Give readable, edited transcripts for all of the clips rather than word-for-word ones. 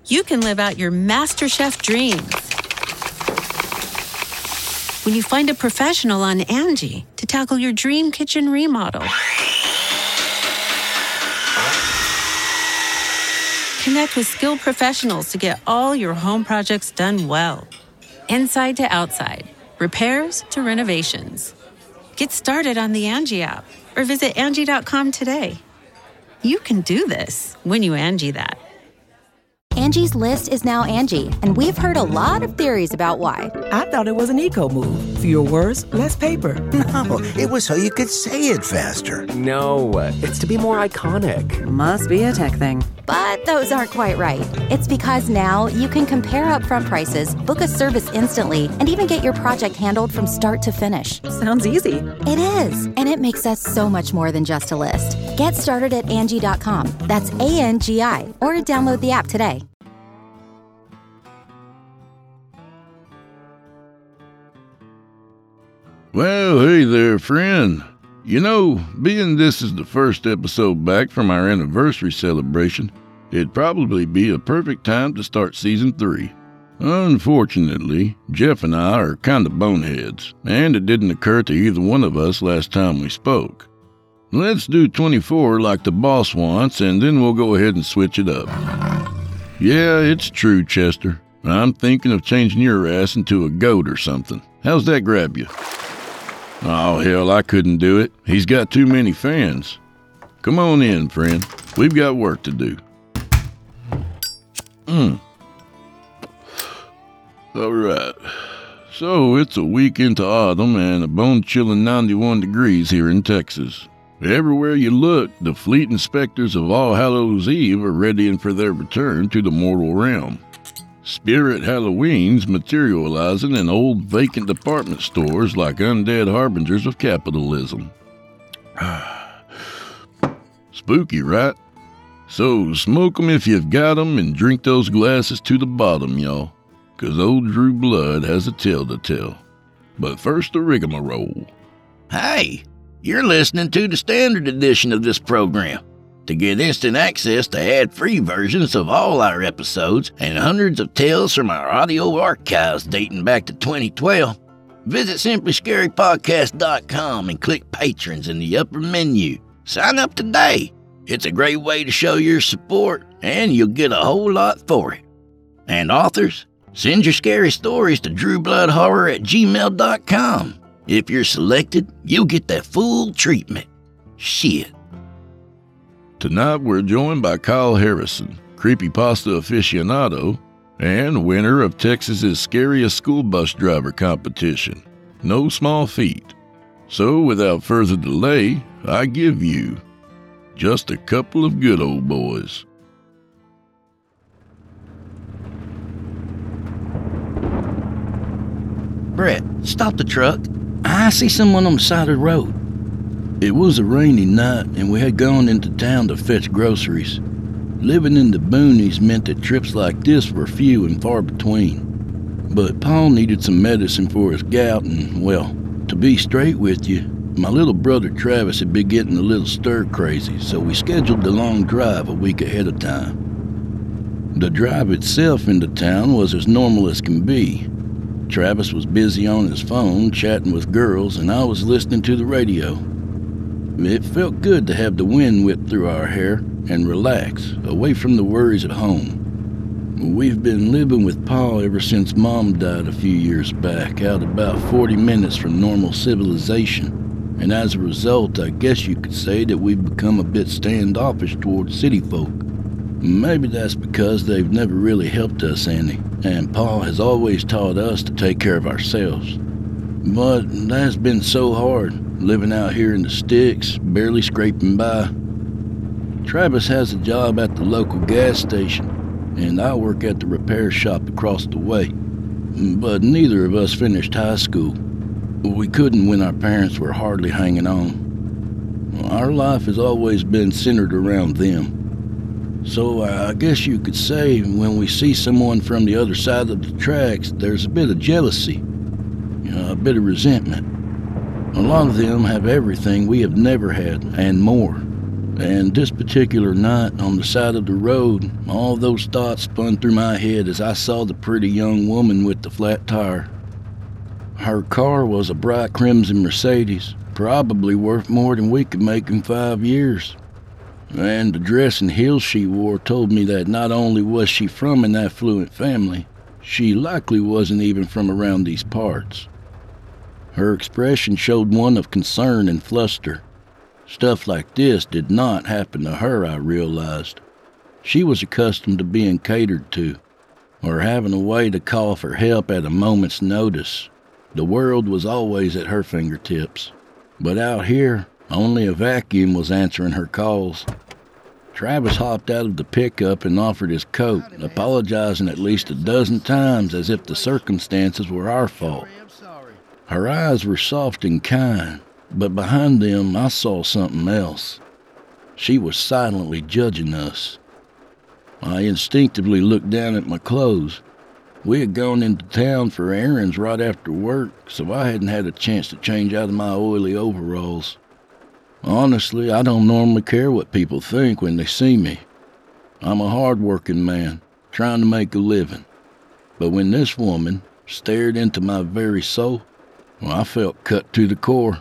you can live out your MasterChef dreams when you find a professional on Angie to tackle your dream kitchen remodel. Connect with skilled professionals to get all your home projects done well. Inside to outside, repairs to renovations. Get started on the Angie app or visit Angie.com today. You can do this when you Angie that. Angie's List is now Angie, and we've heard a lot of theories about why. I thought it was an eco move. Fewer words, less paper. No, it was so you could say it faster. No, it's to be more iconic. Must be a tech thing. But those aren't quite right. It's because now you can compare upfront prices, book a service instantly, and even get your project handled from start to finish. Sounds easy. It is, and it makes us so much more than just a list. Get started at Angie.com. That's ANGI, or download the app today. Well, hey there, friend. You know, being this is the first episode back from our anniversary celebration, it'd probably be a perfect time to start Season 3. Unfortunately, Jeff and I are kind of boneheads, and it didn't occur to either one of us last time we spoke. Let's do 24 like the boss wants, and then we'll go ahead and switch it up. Yeah, it's true, Chester. I'm thinking of changing your ass into a goat or something. How's that grab you? Oh, hell, I couldn't do it. He's got too many fans. Come on in, friend. We've got work to do. All right. So, it's a week into autumn and a bone-chilling 91 degrees here in Texas. Everywhere you look, the fleeting specters of All Hallows Eve are readying for their return to the mortal realm. Spirit Halloweens materializing in old vacant department stores like undead harbingers of capitalism. Spooky, right? So smoke 'em if you've got 'em and drink those glasses to the bottom, y'all. 'Cause old Drew Blood has a tale to tell. But first, the rigmarole. Hey, you're listening to the standard edition of this program. To get instant access to ad-free versions of all our episodes and hundreds of tales from our audio archives dating back to 2012, visit simplyscarypodcast.com and click Patrons in the upper menu. Sign up today. It's a great way to show your support, and you'll get a whole lot for it. And authors, send your scary stories to drewbloodhorror@gmail.com. If you're selected, you'll get that full treatment. Shit. Tonight we're joined by Kyle Harrison, creepypasta aficionado, and winner of Texas's scariest school bus driver competition. No small feat. So without further delay, I give you just a couple of good old boys. Brett, stop the truck. I see someone on the side of the road. It was a rainy night, and we had gone into town to fetch groceries. Living in the boonies meant that trips like this were few and far between. But Paul needed some medicine for his gout, and, well, to be straight with you, my little brother Travis had been getting a little stir-crazy, so we scheduled the long drive a week ahead of time. The drive itself into town was as normal as can be. Travis was busy on his phone, chatting with girls, and I was listening to the radio. It felt good to have the wind whip through our hair and relax, away from the worries at home. We've been living with Pa ever since Mom died a few years back, out about 40 minutes from normal civilization, and as a result, I guess you could say that we've become a bit standoffish towards city folk. Maybe that's because they've never really helped us any, and Pa has always taught us to take care of ourselves. But that's been so hard, living out here in the sticks, barely scraping by. Travis has a job at the local gas station, and I work at the repair shop across the way. But neither of us finished high school. We couldn't when our parents were hardly hanging on. Our life has always been centered around them. So I guess you could say when we see someone from the other side of the tracks, there's a bit of jealousy, a bit of resentment. A lot of them have everything we have never had and more. And this particular night on the side of the road, all those thoughts spun through my head as I saw the pretty young woman with the flat tire. Her car was a bright crimson Mercedes, probably worth more than we could make in 5 years. And the dress and heels she wore told me that not only was she from an affluent family, she likely wasn't even from around these parts. Her expression showed one of concern and fluster. Stuff like this did not happen to her, I realized. She was accustomed to being catered to, or having a way to call for help at a moment's notice. The world was always at her fingertips. But out here, only a vacuum was answering her calls. Travis hopped out of the pickup and offered his coat, apologizing at least a dozen times as if the circumstances were our fault. Her eyes were soft and kind, but behind them I saw something else. She was silently judging us. I instinctively looked down at my clothes. We had gone into town for errands right after work, so I hadn't had a chance to change out of my oily overalls. Honestly, I don't normally care what people think when they see me. I'm a hard-working man, trying to make a living. But when this woman stared into my very soul, I felt cut to the core.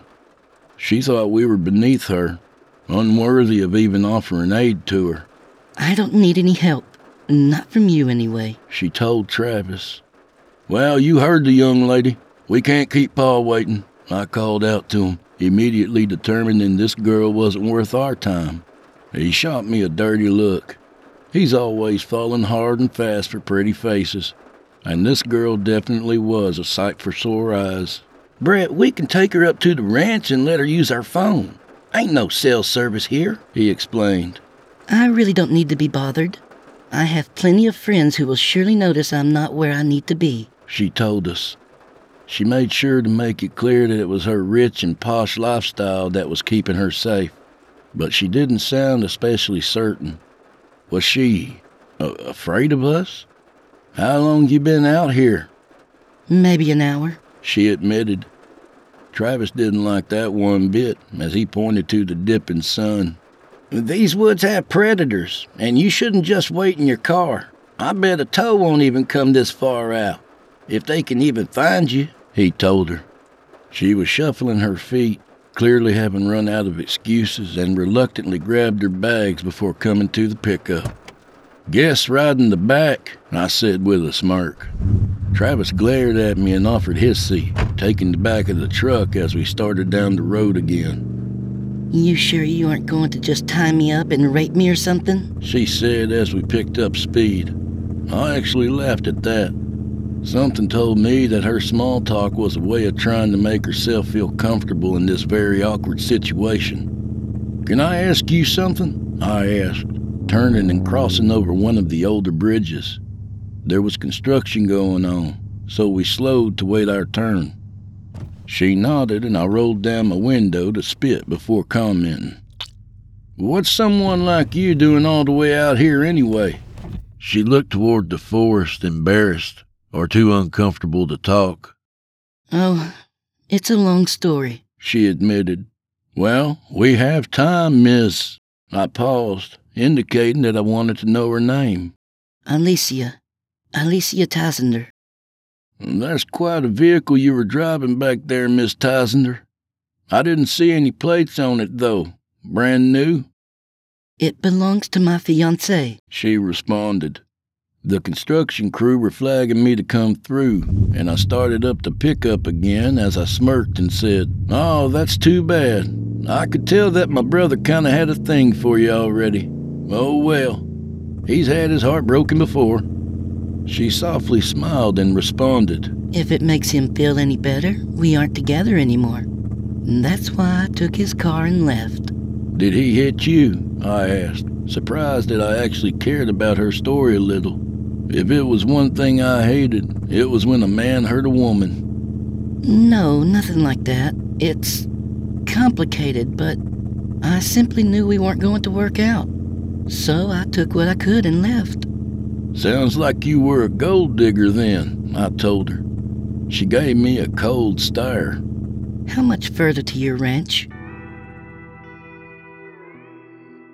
She thought we were beneath her, unworthy of even offering aid to her. "I don't need any help. Not from you, anyway," she told Travis. "Well, you heard the young lady. We can't keep Pa waiting," I called out to him, immediately determining this girl wasn't worth our time. He shot me a dirty look. He's always falling hard and fast for pretty faces, and this girl definitely was a sight for sore eyes. "Brett, we can take her up to the ranch and let her use our phone. Ain't no cell service here," he explained. "I really don't need to be bothered. I have plenty of friends who will surely notice I'm not where I need to be," she told us. She made sure to make it clear that it was her rich and posh lifestyle that was keeping her safe, but she didn't sound especially certain. Was she afraid of us? "How long you been out here?" "Maybe an hour," she admitted. Travis didn't like that one bit as he pointed to the dipping sun. "These woods have predators, and you shouldn't just wait in your car. I bet a tow won't even come this far out, if they can even find you," he told her. She was shuffling her feet, clearly having run out of excuses, and reluctantly grabbed her bags before coming to the pickup. "Guess ride in the back," I said with a smirk. Travis glared at me and offered his seat, taking the back of the truck as we started down the road again. "You sure you aren't going to just tie me up and rape me or something?" she said as we picked up speed. I actually laughed at that. Something told me that her small talk was a way of trying to make herself feel comfortable in this very awkward situation. "Can I ask you something?" I asked, turning and crossing over one of the older bridges. There was construction going on, so we slowed to wait our turn. She nodded, and I rolled down my window to spit before commenting. "What's someone like you doing all the way out here anyway?" She looked toward the forest, embarrassed, or too uncomfortable to talk. "Oh, it's a long story," she admitted. "Well, we have time, miss." I paused, indicating that I wanted to know her name. Alicia Tysender." "That's quite a vehicle you were driving back there, Miss Tysender. I didn't see any plates on it, though. Brand new?" "It belongs to my fiancé," she responded. The construction crew were flagging me to come through, and I started up the pickup again as I smirked and said, "Oh, that's too bad. I could tell that my brother kinda had a thing for you already. Oh well, he's had his heart broken before." She softly smiled and responded, "If it makes him feel any better, we aren't together anymore. That's why I took his car and left." "Did he hit you?" I asked, surprised that I actually cared about her story a little. If it was one thing I hated, it was when a man hurt a woman. "No, nothing like that. It's complicated, but I simply knew we weren't going to work out. So I took what I could and left." "Sounds like you were a gold digger then," I told her. She gave me a cold stare. "How much further to your ranch?"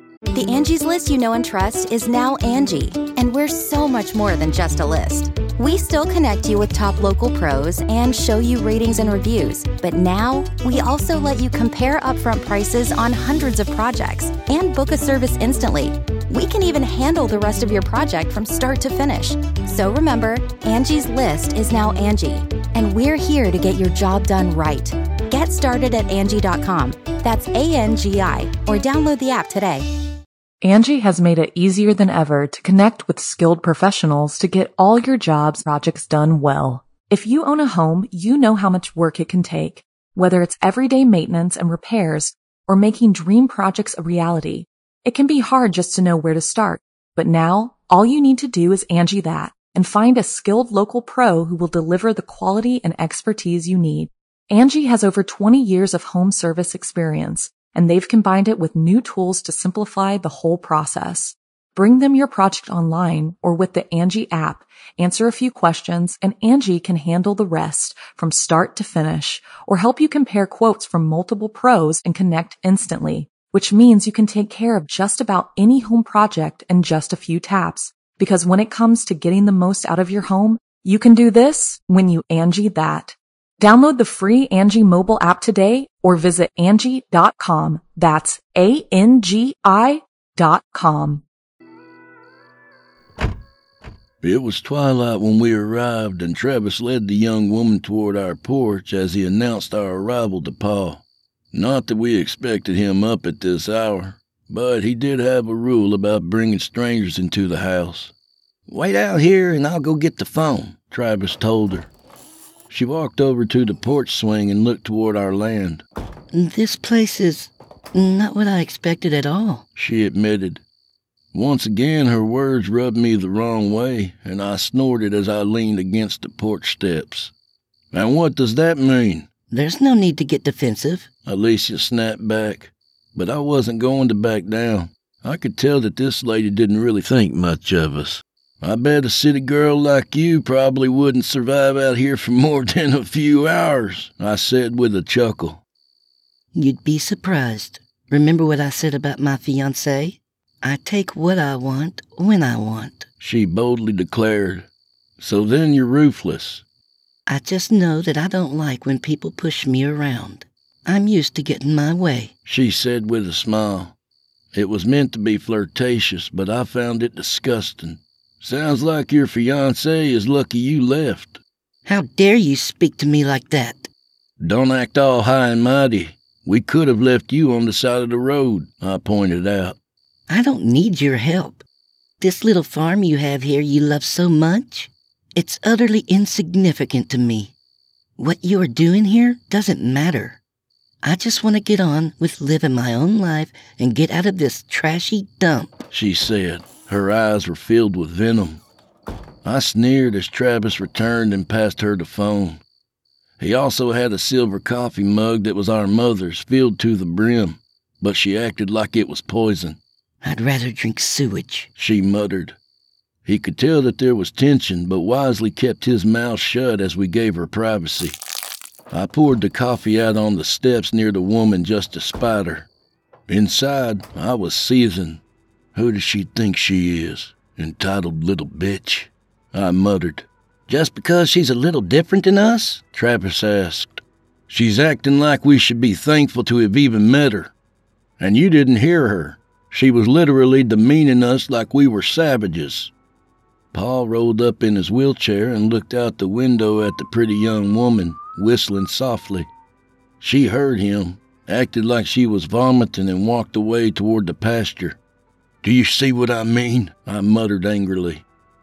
Angie's List you know and trust is now Angie, and we're so much more than just a list. We still connect you with top local pros and show you ratings and reviews, but now we also let you compare upfront prices on hundreds of projects and book a service instantly. We can even handle the rest of your project from start to finish. So remember, Angie's List is now Angie, and we're here to get your job done right. Get started at Angie.com. That's ANGI, or download the app today. Angie has made it easier than ever to connect with skilled professionals to get all your jobs projects done well. If you own a home, you know how much work it can take, whether it's everyday maintenance and repairs or making dream projects a reality. It can be hard just to know where to start, but now all you need to do is Angie that and find a skilled local pro who will deliver the quality and expertise you need. Angie has over 20 years of home service experience, and they've combined it with new tools to simplify the whole process. Bring them your project online or with the Angie app, answer a few questions, and Angie can handle the rest from start to finish, or help you compare quotes from multiple pros and connect instantly, which means you can take care of just about any home project in just a few taps. Because when it comes to getting the most out of your home, you can do this when you Angie that. Download the free Angie mobile app today or visit Angie.com. That's ANGI.com. It was twilight when we arrived, and Travis led the young woman toward our porch as he announced our arrival to Pa. Not that we expected him up at this hour, but he did have a rule about bringing strangers into the house. "Wait out here and I'll go get the phone," Travis told her. She walked over to the porch swing and looked toward our land. This place is not what I expected at all, she admitted. Once again, her words rubbed me the wrong way, and I snorted as I leaned against the porch steps. "And what does that mean?" There's no need to get defensive, Alicia snapped back, but I wasn't going to back down. I could tell that this lady didn't really think much of us. "I bet a city girl like you probably wouldn't survive out here for more than a few hours," I said with a chuckle. You'd be surprised. Remember what I said about my fiancé? I take what I want when I want, she boldly declared. "So then you're ruthless." I just know that I don't like when people push me around. I'm used to getting my way, she said with a smile. It was meant to be flirtatious, but I found it disgusting. "Sounds like your fiancé is lucky you left." How dare you speak to me like that? "Don't act all high and mighty. We could have left you on the side of the road," I pointed out. I don't need your help. This little farm you have here you love so much, it's utterly insignificant to me. What you are doing here doesn't matter. I just want to get on with living my own life and get out of this trashy dump, she said. Her eyes were filled with venom. I sneered as Travis returned and passed her the phone. He also had a silver coffee mug that was our mother's, filled to the brim, but she acted like it was poison. I'd rather drink sewage, she muttered. He could tell that there was tension, but wisely kept his mouth shut as we gave her privacy. I poured the coffee out on the steps near the woman just to spite her. Inside, I was seething. Who does she think she is? Entitled little bitch, I muttered. "Just because she's a little different than us?" Travis asked. "She's acting like we should be thankful to have even met her. And you didn't hear her. She was literally demeaning us like we were savages." Paul rolled up in his wheelchair and looked out the window at the pretty young woman, whistling softly. She heard him, acted like she was vomiting, and walked away toward the pasture. "Do you see what I mean?" I muttered angrily.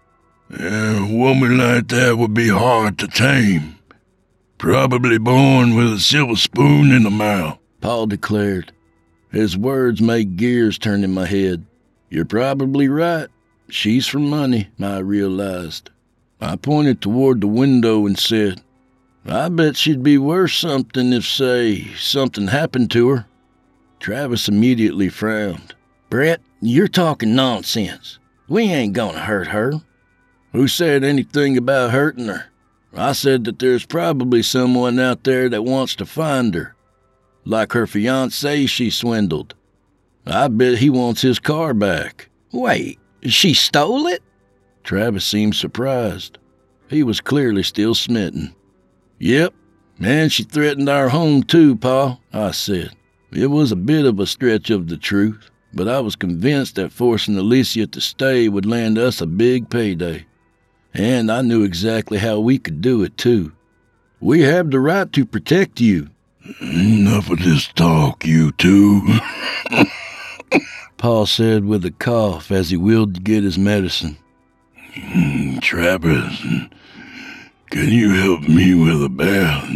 "A woman like that would be hard to tame. Probably born with a silver spoon in the mouth," Paul declared. His words made gears turn in my head. "You're probably right. She's for money," I realized. I pointed toward the window and said, "I bet she'd be worth something if, say, something happened to her." Travis immediately frowned. "Brett, you're talking nonsense. We ain't gonna hurt her." "Who said anything about hurting her? I said that there's probably someone out there that wants to find her. Like her fiancé she swindled. I bet he wants his car back. Wait, she stole it? Travis seemed surprised. He was clearly still smitten. Yep, and she threatened our home too, Pa, I said. It was a bit of a stretch of the truth, but I was convinced that forcing Alicia to stay would land us a big payday. And I knew exactly how we could do it too. We have the right to protect you. Enough of this talk, you two. Pa said with a cough as he wheeled to get his medicine. Travis, can you help me with a bath?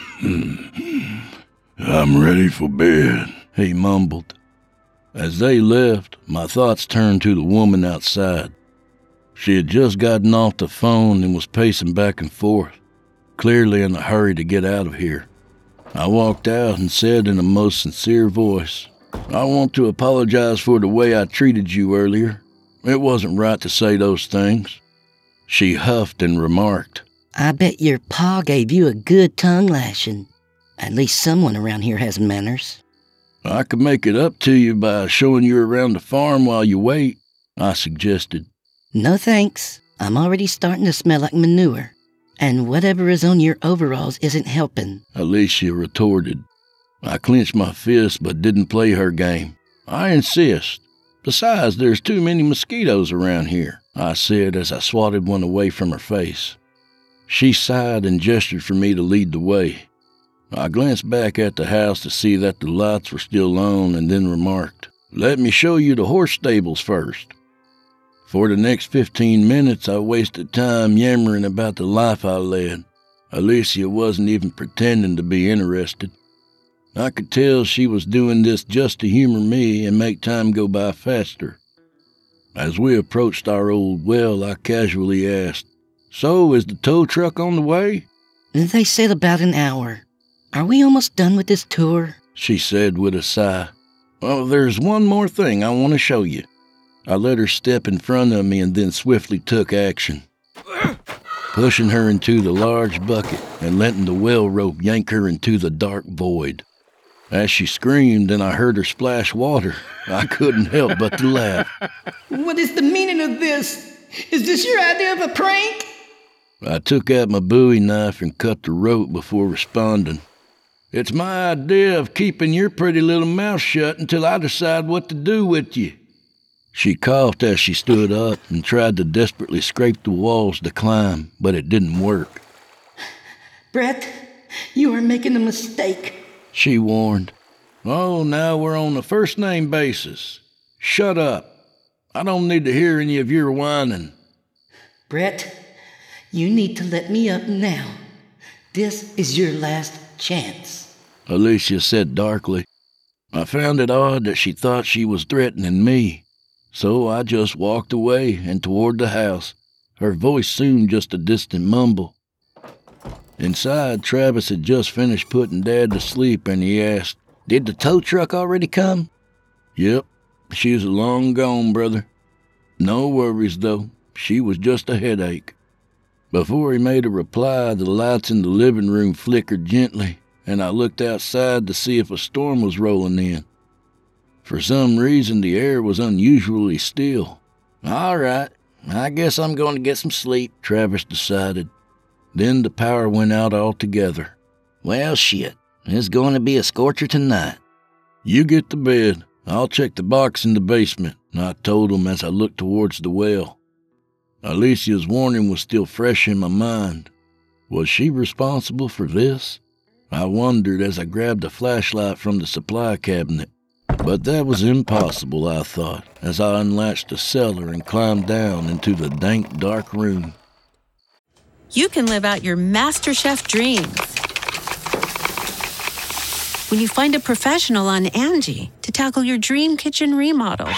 I'm ready for bed, he mumbled. As they left, my thoughts turned to the woman outside. She had just gotten off the phone and was pacing back and forth, clearly in a hurry to get out of here. I walked out and said in a most sincere voice, I want to apologize for the way I treated you earlier. It wasn't right to say those things. She huffed and remarked, I bet your pa gave you a good tongue lashing. At least someone around here has manners. I could make it up to you by showing you around the farm while you wait, I suggested. No thanks. I'm already starting to smell like manure. And whatever is on your overalls isn't helping, Alicia retorted. I clenched my fist but didn't play her game. I insist. Besides, there's too many mosquitoes around here, I said as I swatted one away from her face. She sighed and gestured for me to lead the way. I glanced back at the house to see that the lights were still on and then remarked, Let me show you the horse stables first. For the next 15 minutes, I wasted time yammering about the life I led. Alicia wasn't even pretending to be interested. I could tell she was doing this just to humor me and make time go by faster. As we approached our old well, I casually asked, So, is the tow truck on the way? They said about an hour. Are we almost done with this tour? She said with a sigh. Well, there's one more thing I want to show you. I let her step in front of me and then swiftly took action, pushing her into the large bucket and letting the well rope yank her into the dark void. As she screamed and I heard her splash water, I couldn't help but to laugh. What is the meaning of this? Is this your idea of a prank? I took out my Bowie knife and cut the rope before responding. It's my idea of keeping your pretty little mouth shut until I decide what to do with you. She coughed as she stood up and tried to desperately scrape the walls to climb, but it didn't work. Brett, you are making a mistake, she warned. Oh, now we're on a first-name basis. Shut up. I don't need to hear any of your whining. Brett, you need to let me up now. This is your last chance, Alicia said darkly. I found it odd that she thought she was threatening me, so I just walked away and toward the house, her voice soon just a distant mumble. Inside, Travis had just finished putting Dad to sleep, and he asked, Did the tow truck already come? Yep, she's long gone, brother. No worries, though. She was just a headache. Before he made a reply, the lights in the living room flickered gently, and I looked outside to see if a storm was rolling in. For some reason, the air was unusually still. All right, I guess I'm going to get some sleep, Travis decided. Then the power went out altogether. Well, shit, it's going to be a scorcher tonight. You get to bed. I'll check the box in the basement, I told him as I looked towards the well. Alicia's warning was still fresh in my mind. Was she responsible for this? I wondered as I grabbed a flashlight from the supply cabinet. But that was impossible, I thought, as I unlatched the cellar and climbed down into the dank, dark room. You can live out your MasterChef dreams when you find a professional on Angie to tackle your dream kitchen remodel.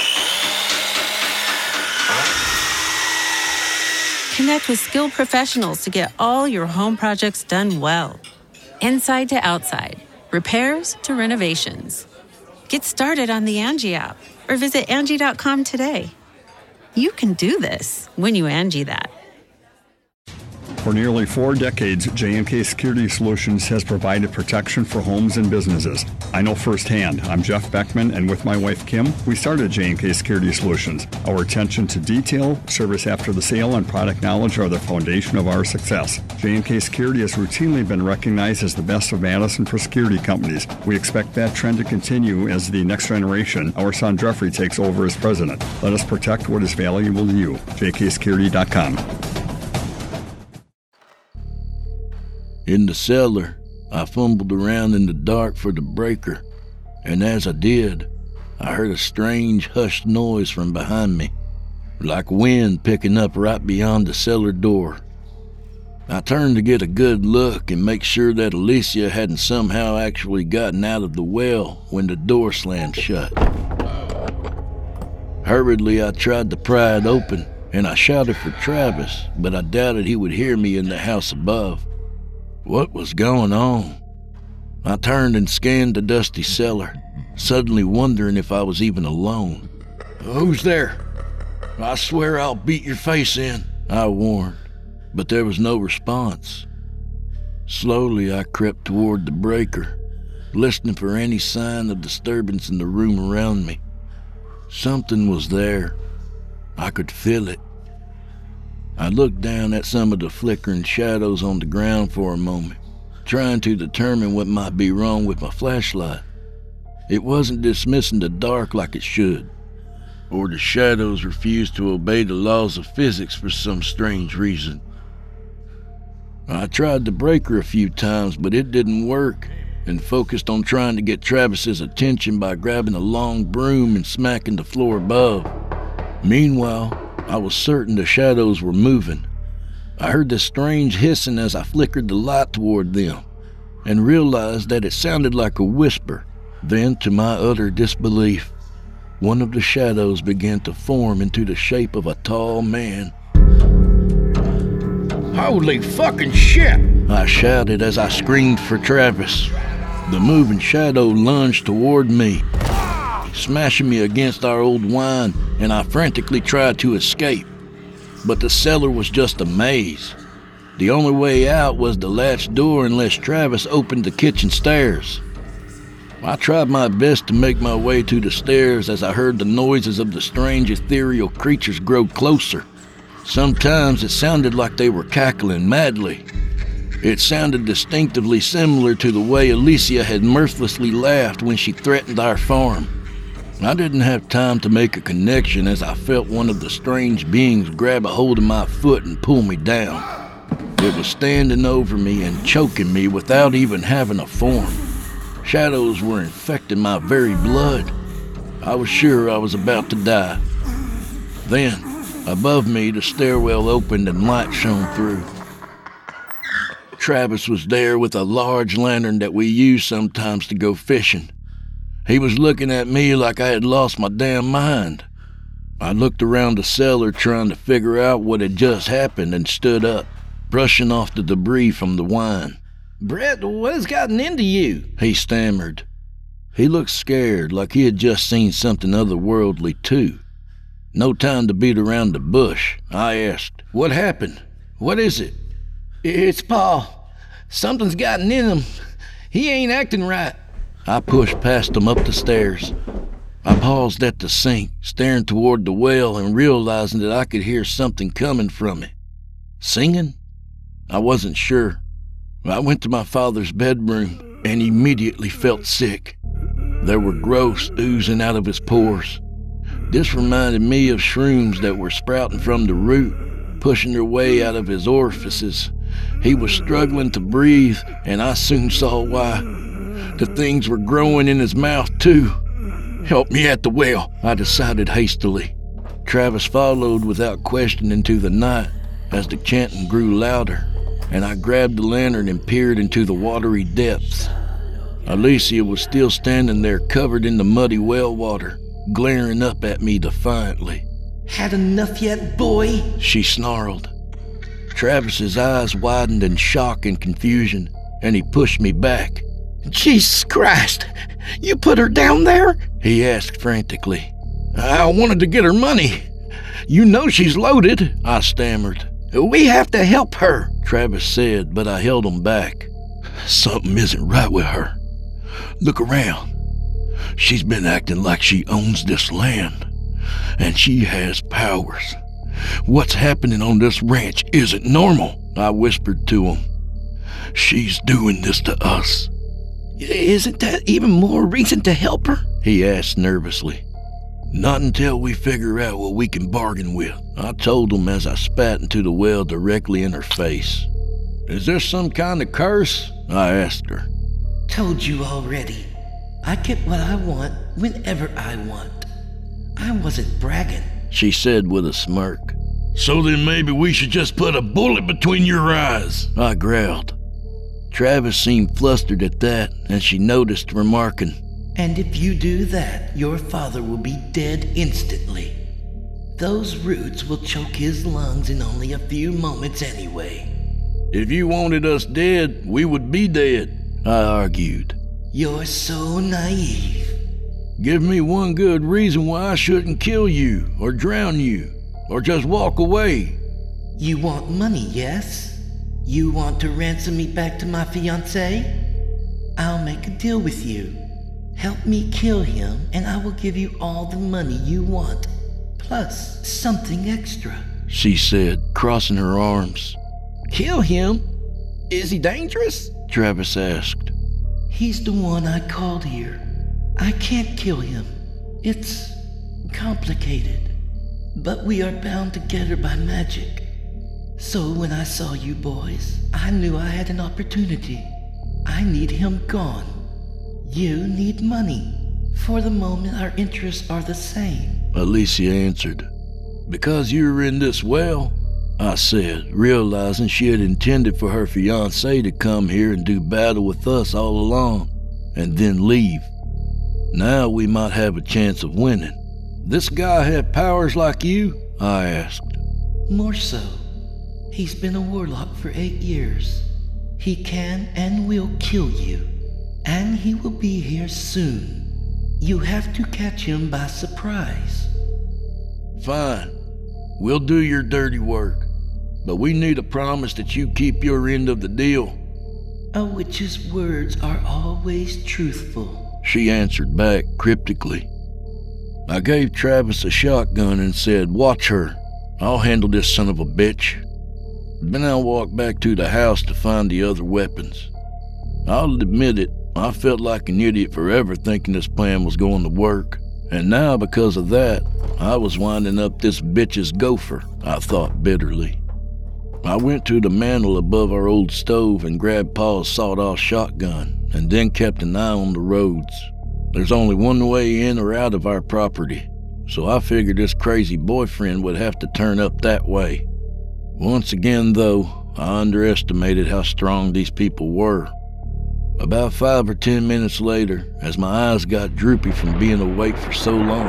Connect with skilled professionals to get all your home projects done well. Inside to outside, repairs to renovations. Get started on the Angie app or visit Angie.com today. You can do this when you Angie that. For nearly 4 decades, J&K Security Solutions has provided protection for homes and businesses. I know firsthand. I'm Jeff Beckman, and with my wife Kim, we started J&K Security Solutions. Our attention to detail, service after the sale, and product knowledge are the foundation of our success. J&K Security has routinely been recognized as the best of Madison for security companies. We expect that trend to continue as the next generation, our son Jeffrey, takes over as president. Let us protect what is valuable to you. jksecurity.com. In the cellar, I fumbled around in the dark for the breaker, and as I did, I heard a strange hushed noise from behind me, like wind picking up right beyond the cellar door. I turned to get a good look and make sure that Alicia hadn't somehow actually gotten out of the well when the door slammed shut. Hurriedly, I tried to pry it open, and I shouted for Travis, but I doubted he would hear me in the house above. What was going on? I turned and scanned the dusty cellar, suddenly wondering if I was even alone. "Who's there? I swear I'll beat your face in," I warned, but there was no response. Slowly, I crept toward the breaker, listening for any sign of disturbance in the room around me. Something was there. I could feel it. I looked down at some of the flickering shadows on the ground for a moment, trying to determine what might be wrong with my flashlight. It wasn't dismissing the dark like it should, or the shadows refused to obey the laws of physics for some strange reason. I tried the breaker a few times, but it didn't work, and focused on trying to get Travis's attention by grabbing a long broom and smacking the floor above. Meanwhile, I was certain the shadows were moving. I heard this strange hissing as I flickered the light toward them, and realized that it sounded like a whisper. Then, to my utter disbelief, one of the shadows began to form into the shape of a tall man. "Holy fucking shit!" I shouted as I screamed for Travis. The moving shadow lunged toward me, smashing me against our old wine, and I frantically tried to escape. But the cellar was just a maze. The only way out was the latch door unless Travis opened the kitchen stairs. I tried my best to make my way to the stairs as I heard the noises of the strange ethereal creatures grow closer. Sometimes it sounded like they were cackling madly. It sounded distinctively similar to the way Alicia had mirthlessly laughed when she threatened our farm. I didn't have time to make a connection as I felt one of the strange beings grab a hold of my foot and pull me down. It was standing over me and choking me without even having a form. Shadows were infecting my very blood. I was sure I was about to die. Then, above me, the stairwell opened and light shone through. Travis was there with a large lantern that we use sometimes to go fishing. He was looking at me like I had lost my damn mind. I looked around the cellar trying to figure out what had just happened and stood up, brushing off the debris from the wine. "Brett, what has gotten into you?" he stammered. He looked scared, like he had just seen something otherworldly too. No time to beat around the bush. I asked, "What happened? What is it?" "It's Pa. Something's gotten in him. He ain't acting right." I pushed past him up the stairs. I paused at the sink, staring toward the well and realizing that I could hear something coming from it. Singing? I wasn't sure. I went to my father's bedroom and immediately felt sick. There were growths oozing out of his pores. This reminded me of shrooms that were sprouting from the root, pushing their way out of his orifices. He was struggling to breathe, and I soon saw why. The things were growing in his mouth, too. "Help me at the well," I decided hastily. Travis followed without question into the night as the chanting grew louder, and I grabbed the lantern and peered into the watery depths. Alicia was still standing there covered in the muddy well water, glaring up at me defiantly. "Had enough yet, boy?" she snarled. Travis's eyes widened in shock and confusion, and he pushed me back. "Jesus Christ! You put her down there?" he asked frantically. "I wanted to get her money. You know she's loaded," I stammered, We have to help her, Travis said, but I held him back. Something isn't right with her. Look around. She's been acting like she owns this land, and she has powers. What's happening on this ranch isn't normal, I whispered to him. She's doing this to us. Isn't that even more reason to help her? He asked nervously. Not until we figure out what we can bargain with, I told him as I spat into the well directly in her face. Is there some kind of curse? I asked her. Told you already. I get what I want whenever I want. I wasn't bragging, she said with a smirk. So then maybe we should just put a bullet between your eyes, I growled. Travis seemed flustered at that, and she noticed, remarking, And if you do that, your father will be dead instantly. Those roots will choke his lungs in only a few moments anyway. If you wanted us dead, we would be dead, I argued. You're so naive. Give me one good reason why I shouldn't kill you, or drown you, or just walk away. You want money, yes? You want to ransom me back to my fiancé? I'll make a deal with you. Help me kill him, and I will give you all the money you want, plus something extra, she said, crossing her arms. Kill him? Is he dangerous? Travis asked. He's the one I called here. I can't kill him. It's complicated, but we are bound together by magic. So when I saw you boys, I knew I had an opportunity. I need him gone. You need money. For the moment, our interests are the same, Alicia answered. Because you were in this well, I said, realizing she had intended for her fiancé to come here and do battle with us all along, and then leave. Now we might have a chance of winning. This guy have powers like you? I asked. More so. He's been a warlock for 8 years. He can and will kill you, and he will be here soon. You have to catch him by surprise. Fine. We'll do your dirty work, but we need a promise that you keep your end of the deal. A witch's words are always truthful, she answered back cryptically. I gave Travis a shotgun and said, watch her. I'll handle this son of a bitch. Then I walked back to the house to find the other weapons. I'll admit it, I felt like an idiot forever thinking this plan was going to work. And now, because of that, I was winding up this bitch's gopher, I thought bitterly. I went to the mantel above our old stove and grabbed Paul's sawed-off shotgun, and then kept an eye on the roads. There's only one way in or out of our property, so I figured this crazy boyfriend would have to turn up that way. Once again, though, I underestimated how strong these people were. About 5 or 10 minutes later, as my eyes got droopy from being awake for so long,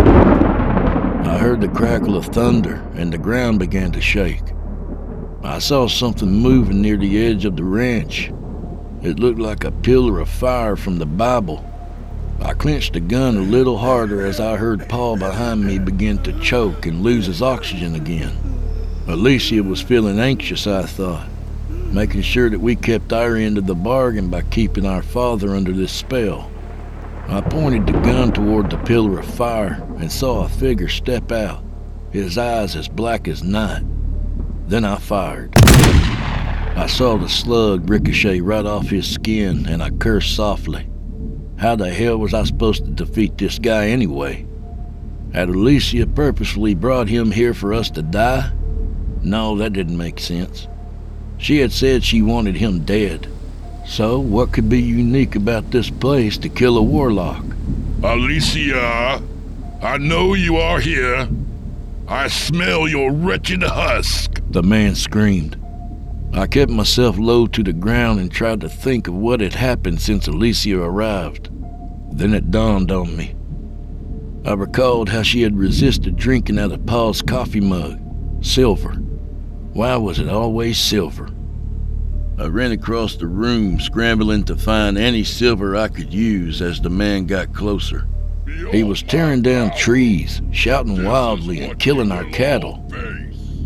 I heard the crackle of thunder and the ground began to shake. I saw something moving near the edge of the ranch. It looked like a pillar of fire from the Bible. I clenched the gun a little harder as I heard Paul behind me begin to choke and lose his oxygen again. Alicia was feeling anxious, I thought, making sure that we kept our end of the bargain by keeping our father under this spell. I pointed the gun toward the pillar of fire and saw a figure step out, his eyes as black as night. Then I fired. I saw the slug ricochet right off his skin, and I cursed softly. How the hell was I supposed to defeat this guy anyway? Had Alicia purposefully brought him here for us to die? No, that didn't make sense. She had said she wanted him dead. So what could be unique about this place to kill a warlock? Alicia, I know you are here. I smell your wretched husk, the man screamed. I kept myself low to the ground and tried to think of what had happened since Alicia arrived. Then it dawned on me. I recalled how she had resisted drinking out of Paul's coffee mug. Silver. Why was it always silver? I ran across the room, scrambling to find any silver I could use as the man got closer. He was tearing down trees, shouting wildly and killing our cattle.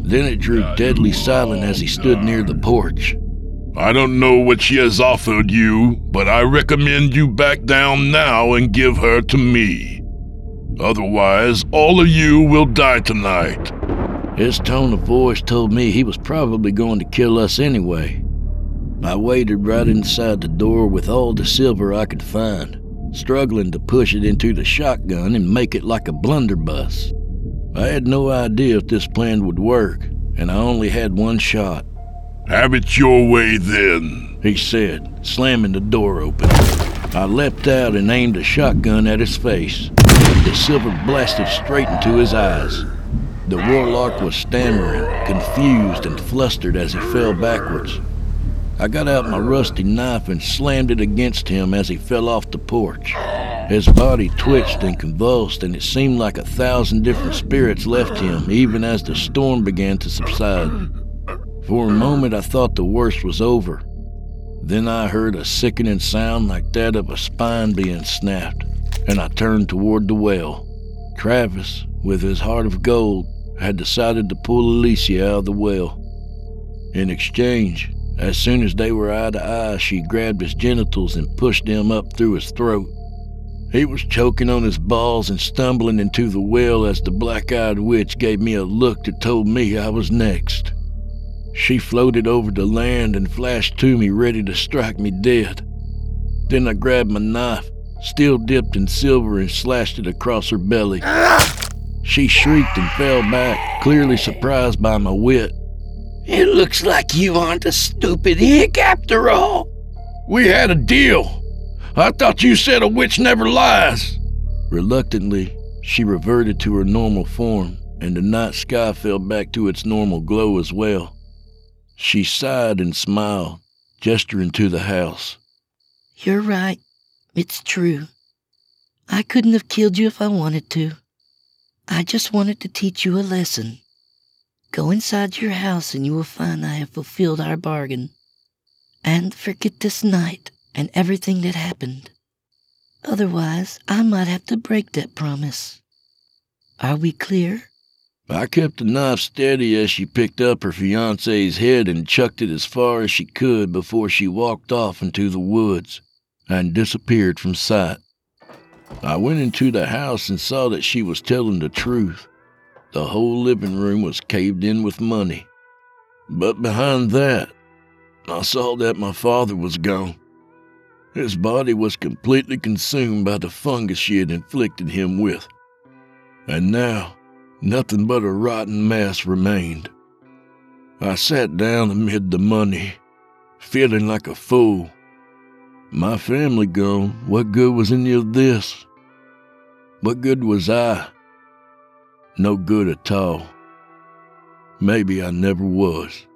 Then it drew deadly silent as he stood near the porch. I don't know what she has offered you, but I recommend you back down now and give her to me. Otherwise, all of you will die tonight. His tone of voice told me he was probably going to kill us anyway. I waited right inside the door with all the silver I could find, struggling to push it into the shotgun and make it like a blunderbuss. I had no idea if this plan would work, and I only had one shot. Have it your way then, he said, slamming the door open. I leapt out and aimed a shotgun at his face. The silver blasted straight into his eyes. The warlock was stammering, confused and flustered as he fell backwards. I got out my rusty knife and slammed it against him as he fell off the porch. His body twitched and convulsed, and it seemed like 1,000 different spirits left him even as the storm began to subside. For a moment I thought the worst was over. Then I heard a sickening sound like that of a spine being snapped, and I turned toward the well. Travis, with his heart of gold, had decided to pull Alicia out of the well. In exchange, as soon as they were eye to eye, she grabbed his genitals and pushed them up through his throat. He was choking on his balls and stumbling into the well as the black-eyed witch gave me a look that told me I was next. She floated over the land and flashed to me, ready to strike me dead. Then I grabbed my knife, still dipped in silver, and slashed it across her belly. She shrieked and fell back, clearly surprised by my wit. It looks like you aren't a stupid hick after all. We had a deal. I thought you said a witch never lies. Reluctantly, she reverted to her normal form, and the night sky fell back to its normal glow as well. She sighed and smiled, gesturing to the house. You're right. It's true. I couldn't have killed you if I wanted to. I just wanted to teach you a lesson. Go inside your house and you will find I have fulfilled our bargain. And forget this night and everything that happened. Otherwise, I might have to break that promise. Are we clear? I kept the knife steady as she picked up her fiancé's head and chucked it as far as she could before she walked off into the woods and disappeared from sight. I went into the house and saw that she was telling the truth. The whole living room was caved in with money. But behind that, I saw that my father was gone. His body was completely consumed by the fungus she had inflicted him with. And now, nothing but a rotten mess remained. I sat down amid the money, feeling like a fool. My family gone, what good was any of this? What good was I? No good at all. Maybe I never was.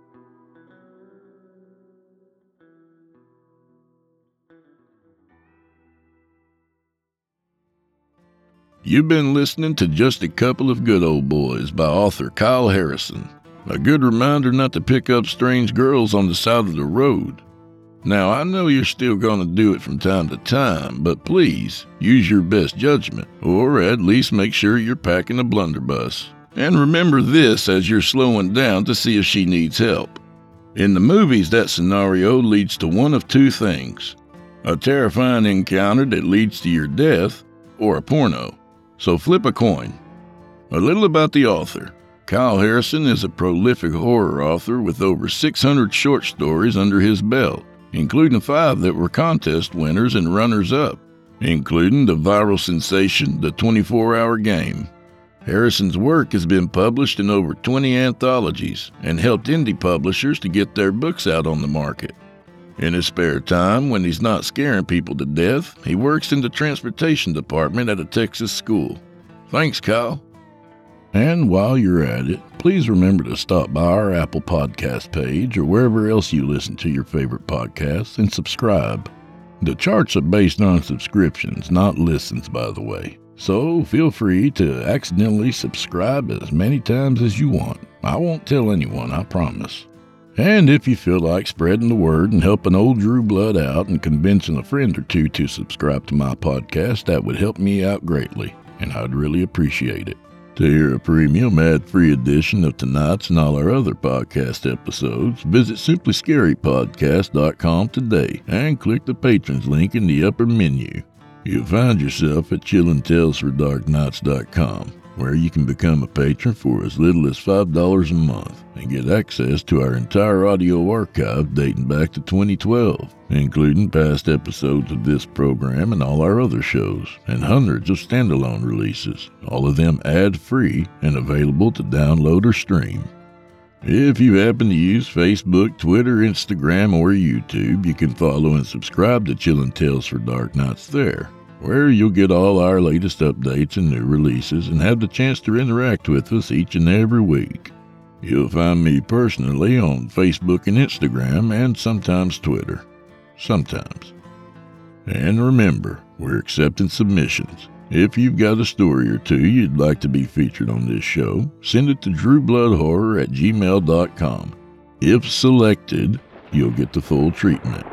You've been listening to Just a Couple of Good Old Boys by author Kyle Harrison. A good reminder not to pick up strange girls on the side of the road. Now, I know you're still going to do it from time to time, but please use your best judgment, or at least make sure you're packing a blunderbuss. And remember this as you're slowing down to see if she needs help. In the movies, that scenario leads to one of two things: a terrifying encounter that leads to your death, or a porno. So flip a coin. A little about the author. Kyle Harrison is a prolific horror author with over 600 short stories under his belt, including 5 that were contest winners and runners-up, including the viral sensation The 24-Hour Game. Harrison's work has been published in over 20 anthologies and helped indie publishers to get their books out on the market. In his spare time, when he's not scaring people to death, he works in the transportation department at a Texas school. Thanks, Kyle. And while you're at it, please remember to stop by our Apple Podcast page or wherever else you listen to your favorite podcasts and subscribe. The charts are based on subscriptions, not listens, by the way. So feel free to accidentally subscribe as many times as you want. I won't tell anyone, I promise. And if you feel like spreading the word and helping old Drew Blood out and convincing a friend or two to subscribe to my podcast, that would help me out greatly, and I'd really appreciate it. To hear a premium ad-free edition of tonight's and all our other podcast episodes, visit simplyscarypodcast.com today and click the patrons link in the upper menu. You'll find yourself at chillintalesfordarknights.com, where you can become a patron for as little as $5 a month and get access to our entire audio archive dating back to 2012, including past episodes of this program and all our other shows, and hundreds of standalone releases, all of them ad-free and available to download or stream. If you happen to use Facebook, Twitter, Instagram, or YouTube, you can follow and subscribe to Chillin' Tales for Dark Nights there, where you'll get all our latest updates and new releases and have the chance to interact with us each and every week. You'll find me personally on Facebook and Instagram, and sometimes Twitter. Sometimes. And remember, we're accepting submissions. If you've got a story or two you'd like to be featured on this show, send it to drewbloodhorror@gmail.com. If selected, you'll get the full treatment.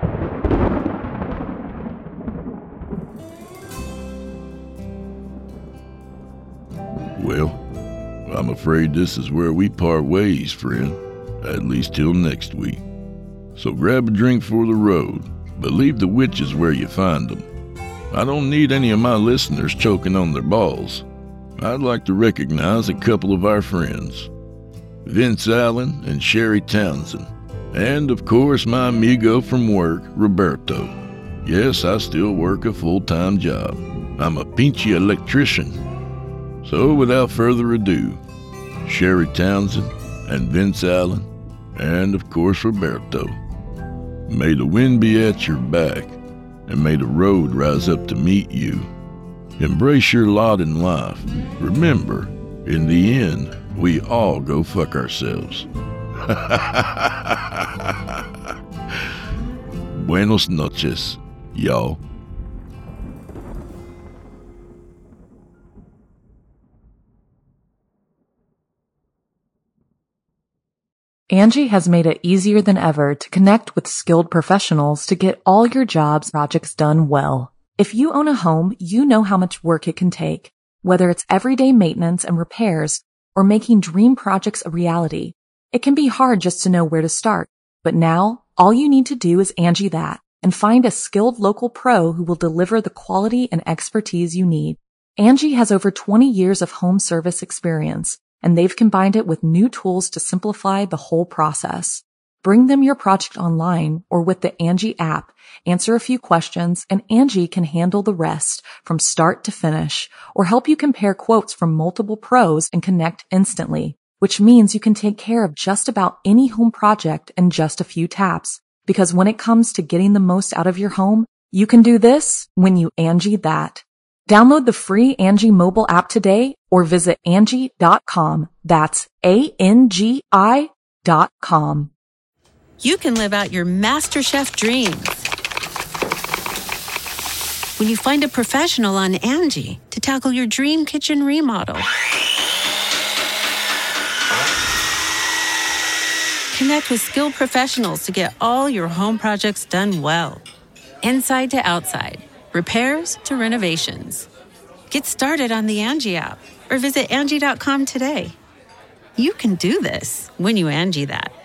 Well, I'm afraid this is where we part ways, friend, at least till next week. So grab a drink for the road, but leave the witches where you find them. I don't need any of my listeners choking on their balls. I'd like to recognize a couple of our friends, Vince Allen and Sherry Townsend, and of course my amigo from work, Roberto. Yes, I still work a full-time job. I'm a pinchy electrician. So without further ado, Sherry Townsend and Vince Allen, and of course Roberto, may the wind be at your back, and may the road rise up to meet you. Embrace your lot in life. Remember, in the end, we all go fuck ourselves. Buenos noches, y'all. Angie has made it easier than ever to connect with skilled professionals to get all your jobs projects done well. If you own a home, you know how much work it can take, whether it's everyday maintenance and repairs or making dream projects a reality. It can be hard just to know where to start, but now all you need to do is Angie that and find a skilled local pro who will deliver the quality and expertise you need. Angie has over 20 years of home service experience, and they've combined it with new tools to simplify the whole process. Bring them your project online or with the Angie app, answer a few questions, and Angie can handle the rest from start to finish, or help you compare quotes from multiple pros and connect instantly, which means you can take care of just about any home project in just a few taps. Because when it comes to getting the most out of your home, you can do this when you Angie that. Download the free Angie mobile app today or visit Angie.com. That's ANGI.com. You can live out your MasterChef dreams when you find a professional on Angie to tackle your dream kitchen remodel. Connect with skilled professionals to get all your home projects done well. Inside to outside, repairs to renovations. Get started on the Angie app or visit Angie.com today. You can do this when you Angie that.